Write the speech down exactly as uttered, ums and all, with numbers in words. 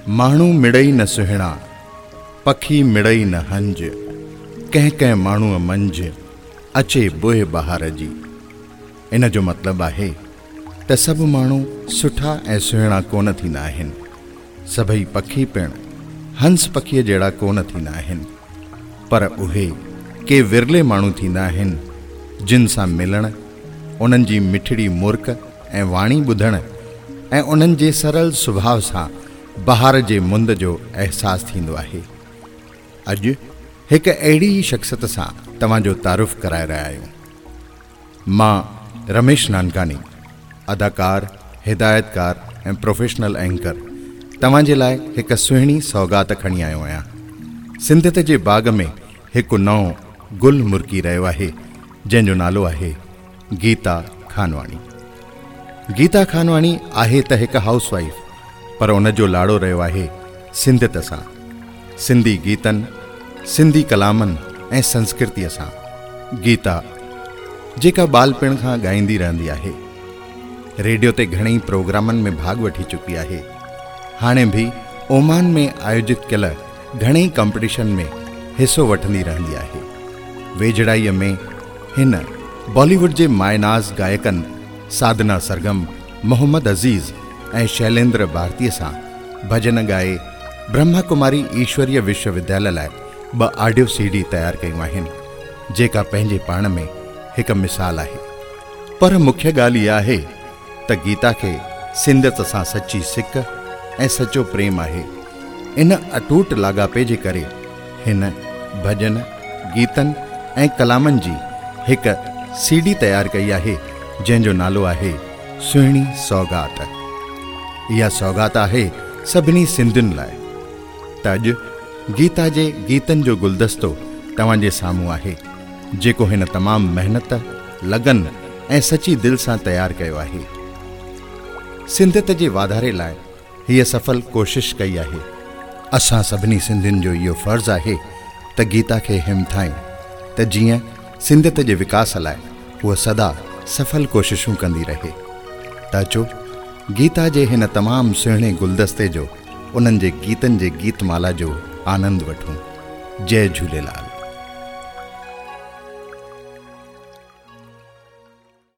माण्हू मिड़ई न सुहिणा, पखी मिड़ई न हंज, कंहिं कंहिं माण्हूअ मंझि अचे बुहि बहार जी। इन जो मतिलबु आहे त सभु माण्हू सुठा ऐं सुहिणा कोन थींदा आहिनि। सभई पखी पिणु हंस पखीअ जहिड़ा कोन थींदा आहिनि, पर उहे के विरले माण्हू थींदा आहिनि जिन सां मिलण, उन्हनि जी मिठड़ी मुर्क ऐं वाणी ॿुधण ऐं उन्हनि जे सरल सुभाउ सां बहार जे मुंद जो अहसासु थींदो आहे। अॼु हिकु अहिड़ी ई शख़्सियत सां तव्हांजो तारुफ़ कराए रहिया आहियूं। मां रमेश नानकानी, अदाकार, हिदायतकार ऐं प्रोफेशनल एंकर, तव्हांजे लाइ हिकु सुहिणी सौगात खणी आयो आहियां। सिंधियत जे बाग़ में हिकु नओं गुल मुरकी रहियो आहे, जंहिंजो नालो आहे गीता खानवाणी। गीता खानवाणी आहे त हिकु हाउस वाइफ, पर उन जो लाड़ो रहियो आहे सिंधियत सां, सिंधी गीतनि, सिंधी कलामनि ऐं संस्कृतीअ सां। गीता जेका बालपिण खां ॻाईंदी रहंदी आहे, रेडियो ते घणेई प्रोग्रामनि में भाॻ वठी चुकी आहे। हाणे भी ओमान में आयोजित कयल घणेई कॉम्पिटिशन में हिस्सो वठंदी रहंदी आहे। वेझड़ाईअ में हिन बॉलीवुड जे मायनाज़ गायकनि साधना सरगम, मोहम्मद अज़ीज़ ऐं शैलेंद्र भारतीअ सां भजन ॻाए ब्रह्मा कुमारी ईश्वरीय विश्वविद्यालय लाइ ॿ ऑडियो सीडी तयारु कयूं आहिनि, जेका पंहिंजे पाण में हिकु मिसाल आहे। पर मुख्य ॻाल्हि इहा आहे त गीता खे सिंधियत सां सची सिक ऐं सचो प्रेम आहे। इन अटूट लाॻापे जे करे हिन भजन, गीतनि ऐं कलामनि जी हिकु सीडी तयारु कई आहे, जंहिंजो नालो आहे सुहिणी सौगात। इहा सौगात आहे सभिनी सिंधियुनि लाइ। त अॼु गीता जे गीतनि जो गुलदस्तो तव्हांजे साम्हूं आहे, जेको हिन तमामु महिनत, लगन ऐं सची दिलि सां तयारु कयो आहे। सिंधियत जे वाधारे लाइ हीअ सफल कोशिश कई आहे। असां सभिनी सिंधियुनि जो इहो फ़र्ज़ु आहे त गीता खे हिमथायूं, त जीअं सिंधियत जे विकास लाइ उहा सदा सफल कोशिशूं कंदी रहे। त अचो गीता जे हिन तमामु सुहिणे गुलदस्ते जो, उन्हनि जे गीतनि जे गीतमाला जो आनंद वठूं। जय झूलेलाल।